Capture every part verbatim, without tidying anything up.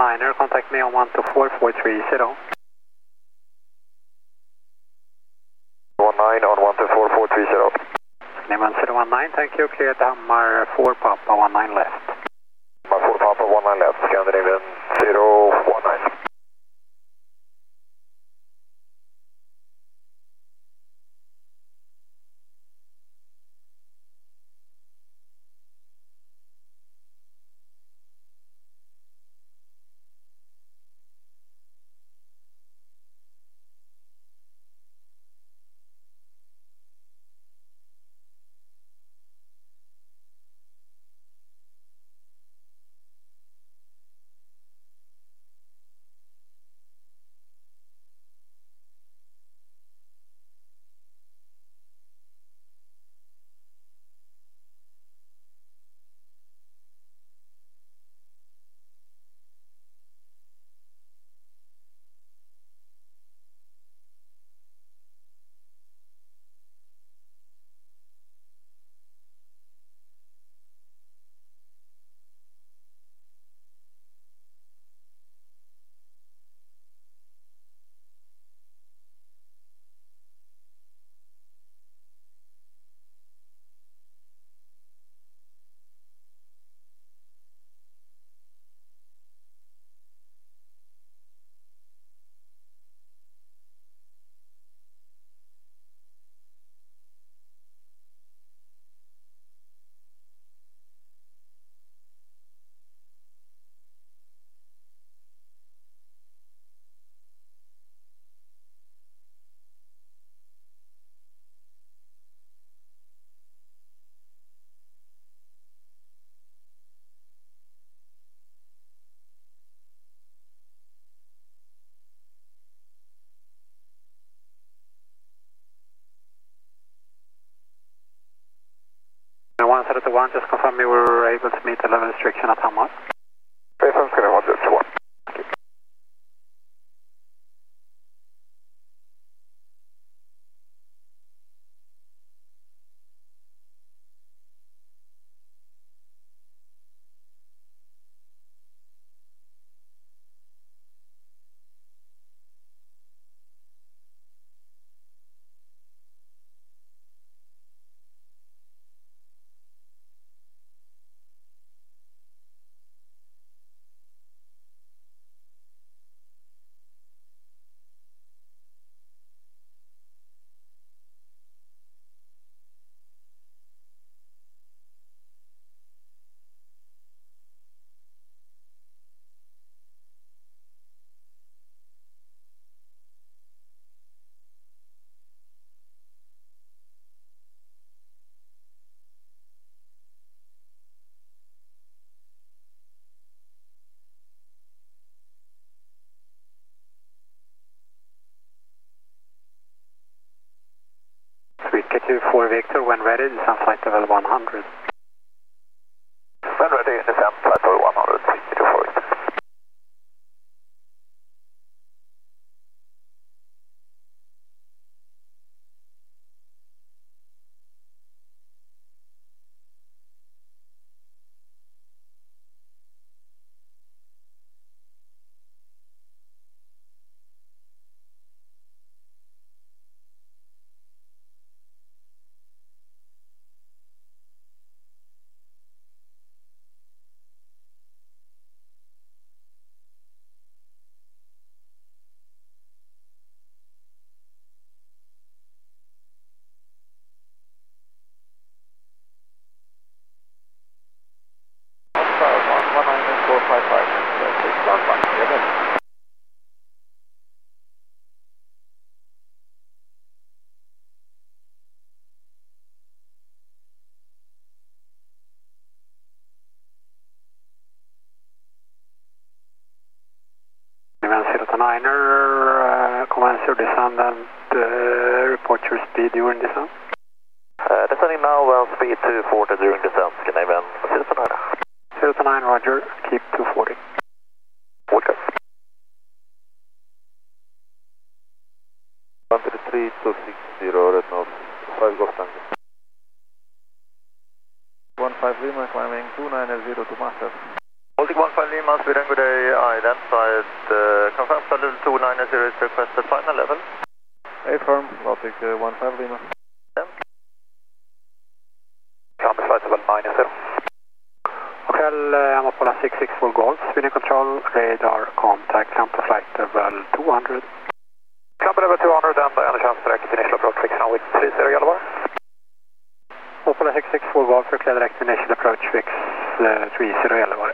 niner, contact me on one two four four three zero. one nine on one two four four three zero. Name zero one nine, thank you, clear to Hammar four Papa one nine left. Hammar four Papa one nine left, Scandinavian zero one nine. one zero two one, just confirm you were able to meet the level restriction at Hammar. Okay, sounds good, one zero two one. Thank you. K two four Victor, when ready, descend flight level one hundred. When ready, descend flight level one hundred, K two four Victor. niner, uh, commence your descent and uh, report your speed during descent. Uh, descending now, well, speed two forty during descent, Scandinavian zero to nine. zero to nine, roger, keep two forty. Woodcut. one three two six zero, red north, five Golf Tango. one five Lima, climbing two nine zero to master. Hold Baltic one five Lima, Sweden, good day, identified, uh, confirmed flight level two nine zero is requested, final level. Affirm, Baltic uh, one five Lima. Confirmed flight level nine zero. Hotel uh, Amapola six six four Golf, Sweden Control, radar contact, climb to flight level two hundred. Climb level two hundred and uh, chance direct initial approach fix now with three zero yellow bar. Amapola six six four Golf, clear direct initial approach fix uh, three zero yellow bar.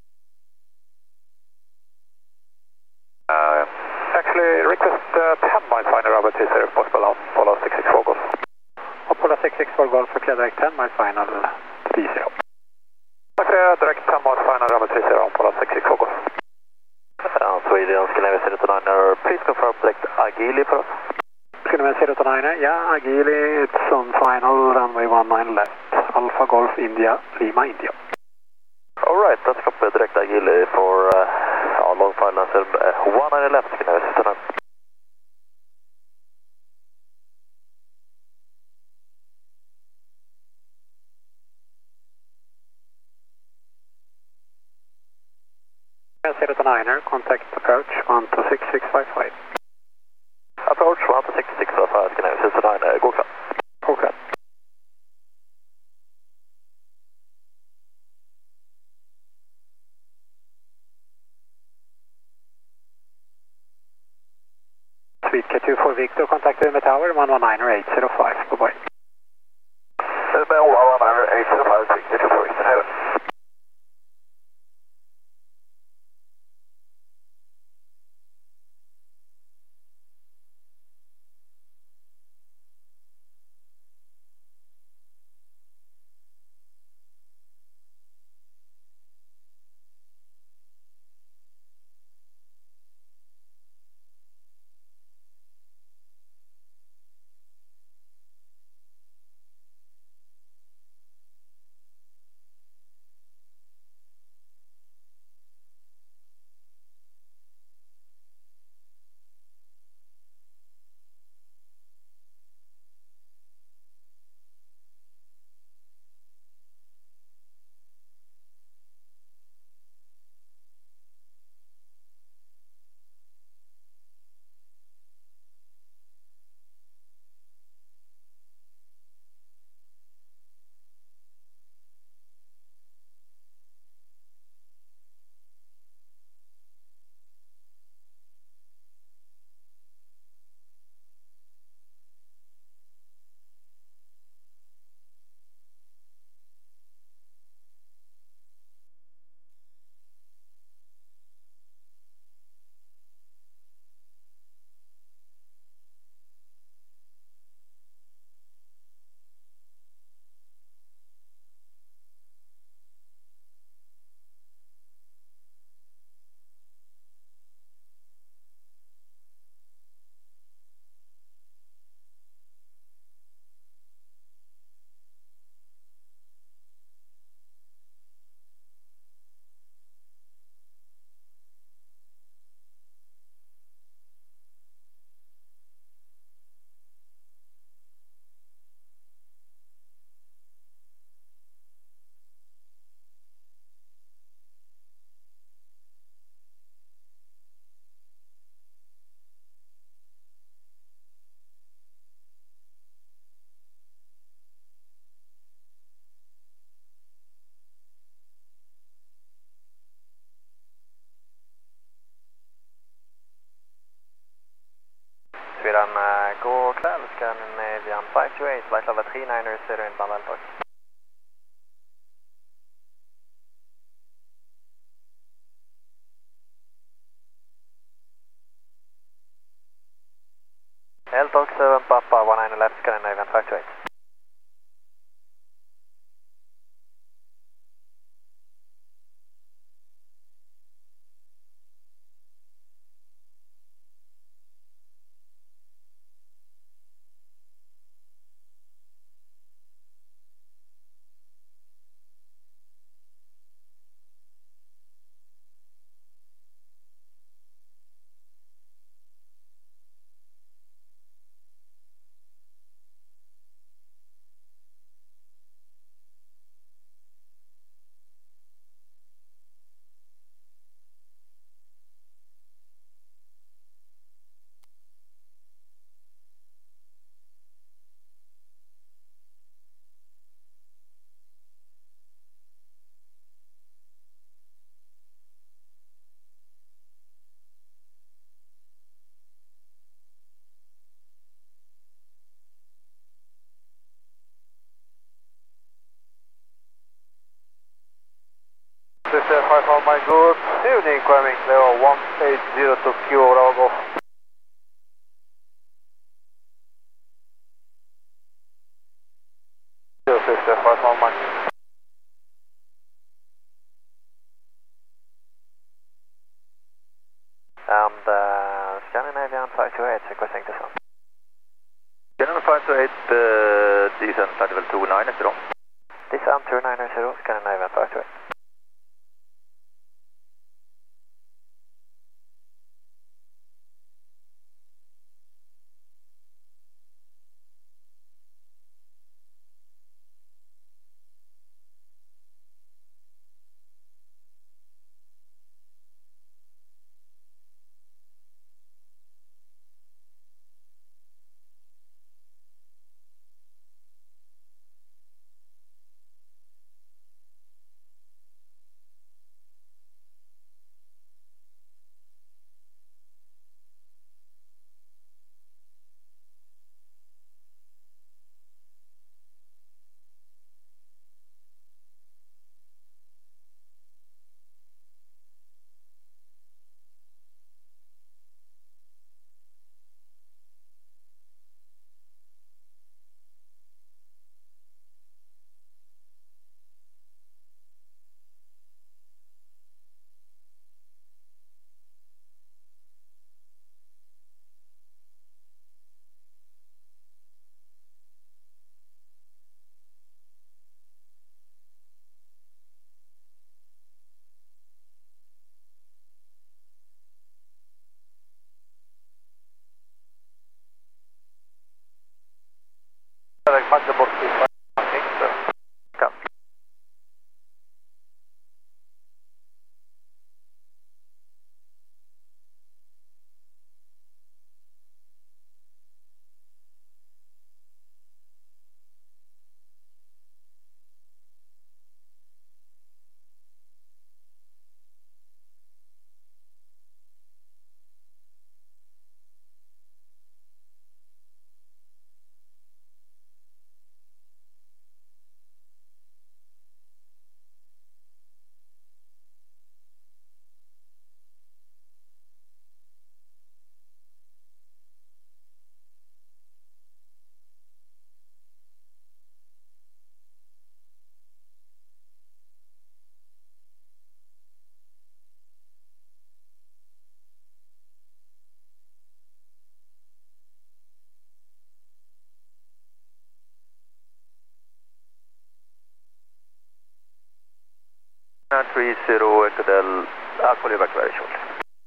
Uh, actually request uh, ten mile final rubber three zero if possible on Apollo six six four Golf. Apollo six six four Golf, clear direct ten mile final three zero. Tack för det, direkt ten mile final rubber three zero on Apollo six six four Golf. Uh, Sweden, Scandinavia zero two nine, please confirm select Agili for us. Scandinavia zero two nine, yeah, Agili, it's on final runway one nine left, Alpha Golf India, Lima India. Alright, that's copy direct Agili for uh, our long final answer, uh, one nine left, Scandinavia zero two nine. zero two nine, contact approach one two six six five five. Approach one two six six five five, Scandinavia zero two nine, uh, god kväll. God kväll. Sweet K two for Victor, contact Umeå Tower one one nine eight zero five, bye bye. Umeå one one nine eight zero five, Sweet K two for Victor, heaven. Sweden, uh, god kväll, Scandinavian five two eight, flight level three nine zero inbound Alpha. L-Talk seven Papa, one nine left, Scandinavian five two eight. five one Mike, good evening, climbing level one eight zero to Q over Golf. zero six five one Mike. And uh, Scandinavian five two eight, requesting descent. Scandinavian five two eight, uh, descent flight level two nine zero. Descent two nine zero, Scandinavian five two eight. Magdeburg three five one eight. Come. three zero, Echo Del, I'll call you back very shortly.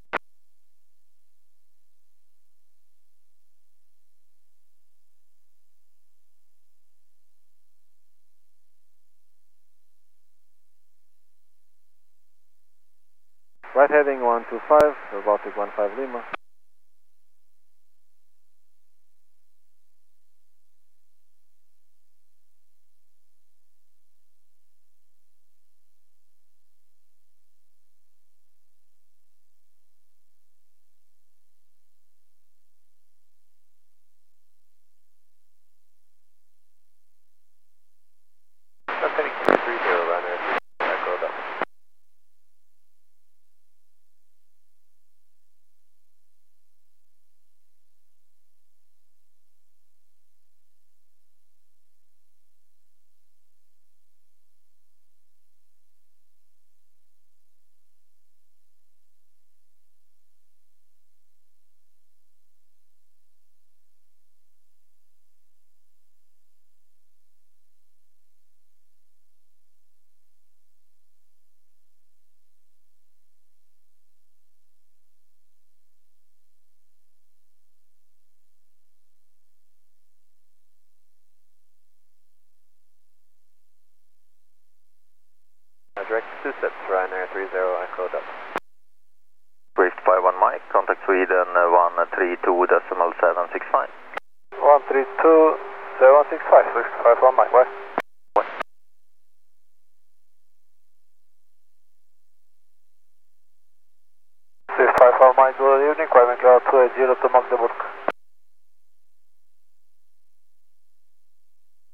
Right heading one two five, Baltic one five Lima. Heading three zero, runner, Echo Delta. Direct two steps, Ryanair three zero, Echo Delta. Swift five one Mike, contact Sweden uh, one three two decimal seven six five. one three two seven six five, Swift five one Mike, west. Swift five one Mike, good evening, climbing level two eight zero to Magdeburg.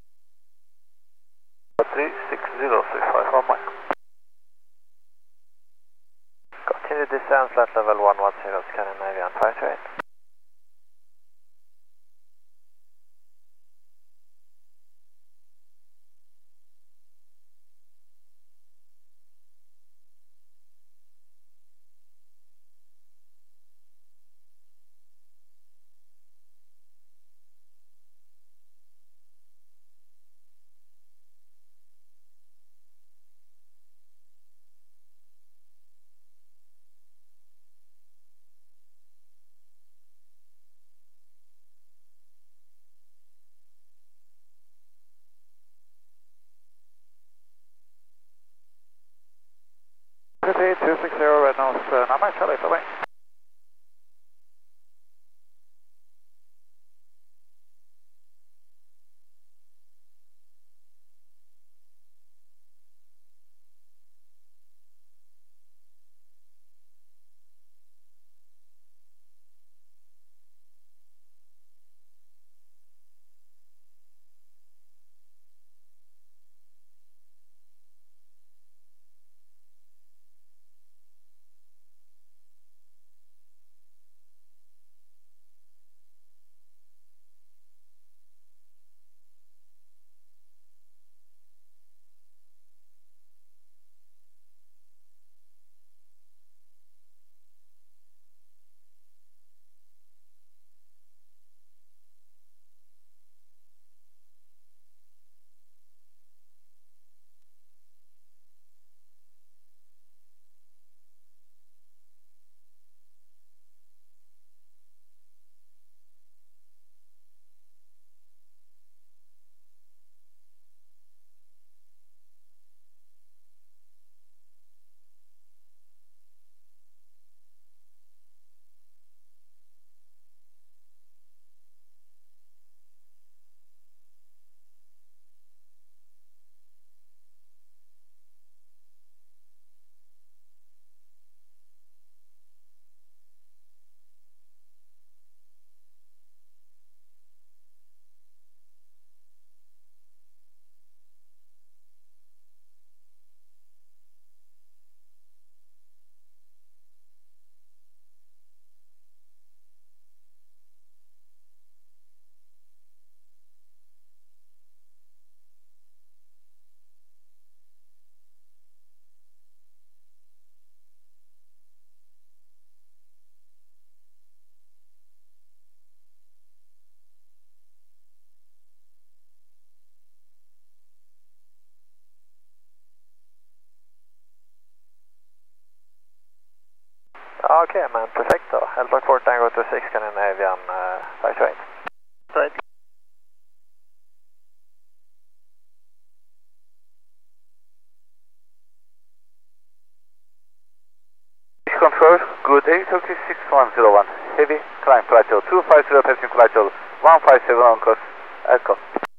three six zero, Swift five one Mike. descend flight level one one zero, Scandinavian five two eight. Pretty two six zero, red nose, uh, Nama Charlie, bye-bye. Okay, man, perfecto. Delta four Tango two six, Scandinavian uh, five two eight. Right. Control, good day, Turkey six one zero one. Heavy, climb flight level two five zero, passing flight level one five seven on course, Echo.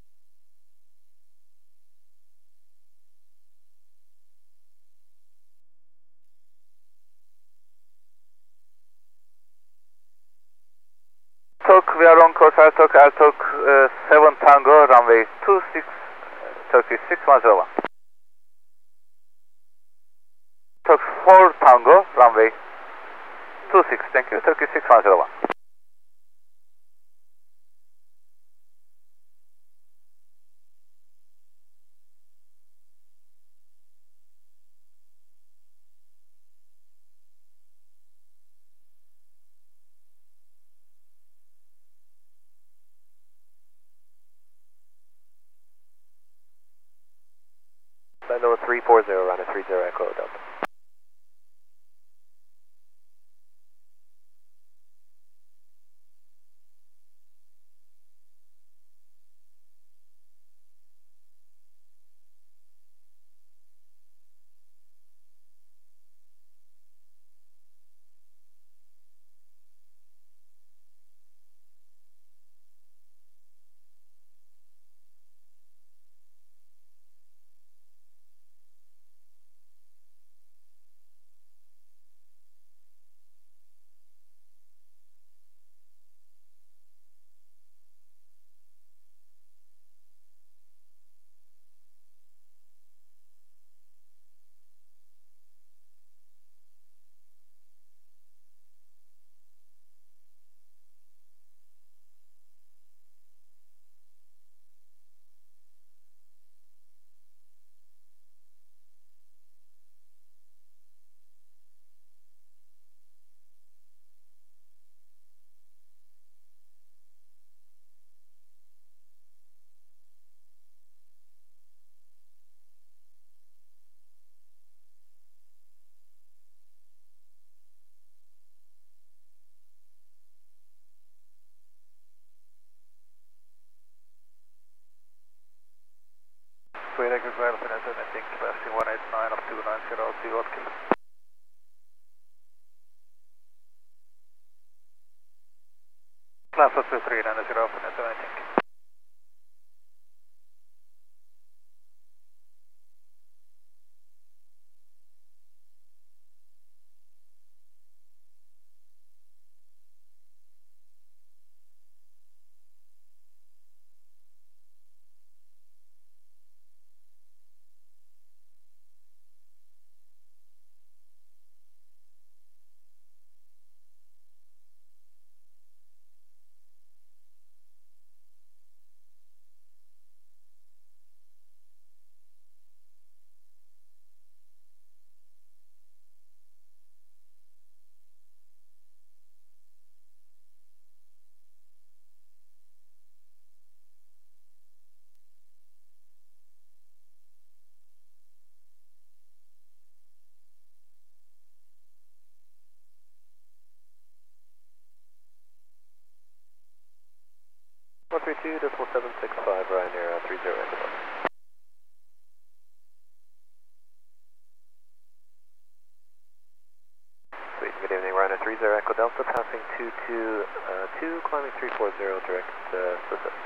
Talk, we are on course, I'll talk, I'll talk uh, seven Tango, runway two six, Turkey six one zero one. Talk four Tango, runway two six, thank you, Turkey six one zero one. Flight level three four zero, runway three zero, Echo Delta. Sweden twelve, anything, passing one eight nine of two nine zero, two hot kill. Class of two three nine zero, anything. one three two, decimal seven six five, Ryanair three zero Echo Delta. Sweet, good evening, Ryanair three zero Echo Delta, passing two two two, climbing three four zero, direct uh, Success.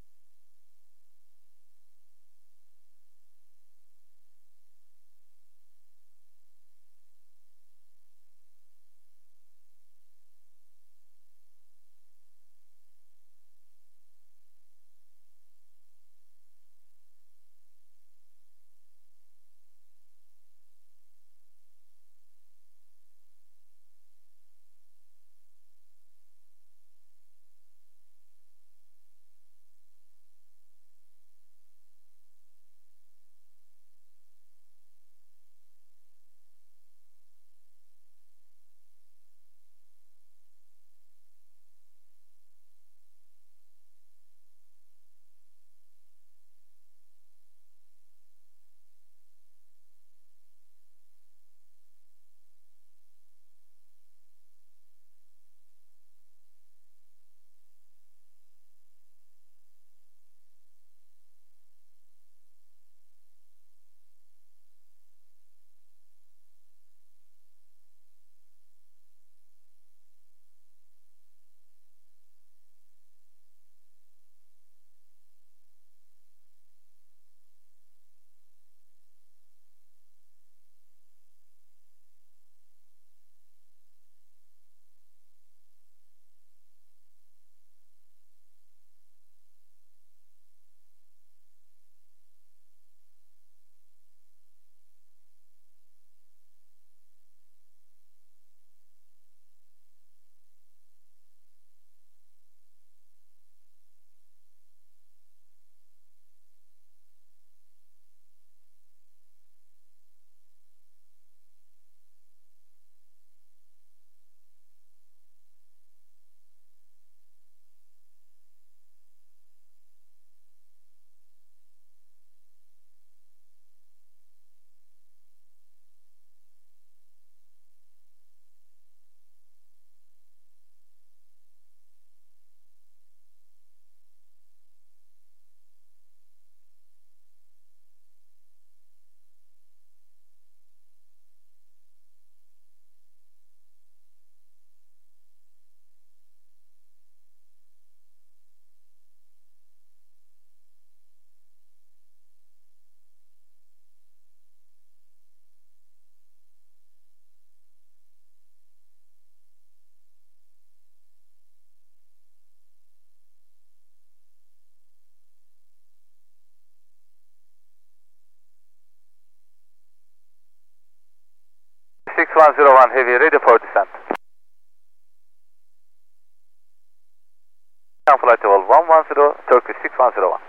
six one zero one Heavy, ready for descent. Flight level one one zero, Turkish six one zero one.